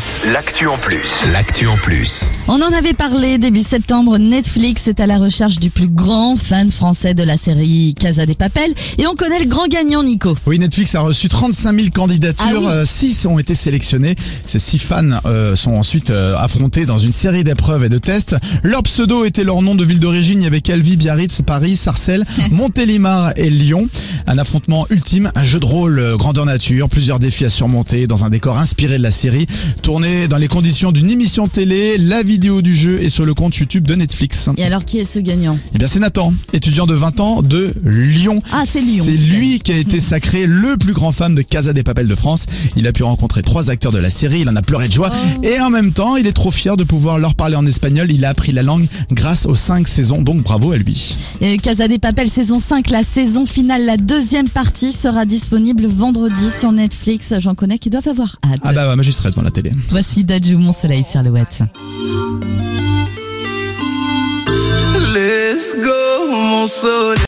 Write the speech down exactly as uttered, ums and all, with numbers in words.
l'actu en plus. L'actu en plus. On en avait parlé début septembre, Netflix est à la recherche du plus grand fan français de la série Casa de Papel et on connaît le grand gagnant, Nico. Oui, Netflix a reçu trente-cinq mille candidatures, Ah oui. euh, six ont été sélectionnés. Ces six fans euh, sont ensuite euh, affrontés dans une série d'épreuves et de tests. Leur pseudo était leur nom de ville d'origine, il y avait Calvi, Biarritz, Paris, Sarcelles, Montélimar et Lyon. Un affrontement ultime, un jeu de rôle euh, grandeur nature, plusieurs défis à surmonter dans un décor inspiré de la série, tourné dans les conditions d'une émission télé. La vidéo du jeu est sur le compte YouTube de Netflix. Et alors, qui est ce gagnant? Eh bien, c'est Nathan, étudiant de vingt ans de Lyon. Ah, c'est Lyon. C'est lui qui a été sacré le plus grand fan de Casa de Papel de France. Il a pu rencontrer trois acteurs de la série, il en a pleuré de joie. Oh. Et en même temps, il est trop fier de pouvoir leur parler en espagnol. Il a appris la langue grâce aux cinq saisons, donc bravo à lui. Et Casa de Papel saison cinq, la saison finale, la deuxième partie sera disponible vendredi sur Netflix. J'en connais qui doivent avoir hâte. Ah bah, moi j'y serai devant la télé. Voici Dadju, Mon Soleil sur le Wet. Let's go, mon soleil.